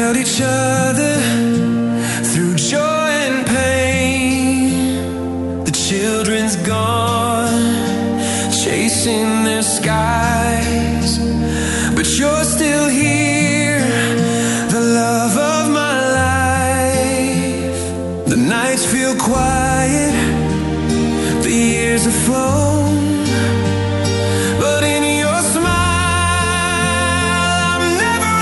held each other through joy and pain. The children's gone, chasing their skies, but you're still here, the love of my life. The nights feel quiet, the years have flown, but in your smile I'm never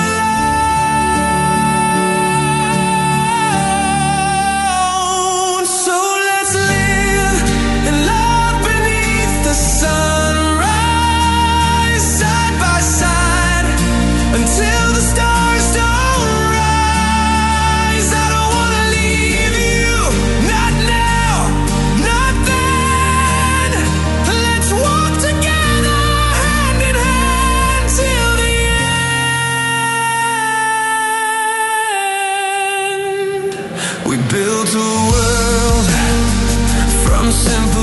alone. So let's live and love beneath the sunrise, side by side, until the stars don't rise. I don't wanna leave you, not now, not then. Let's walk together hand in hand till the end. We built a world from simple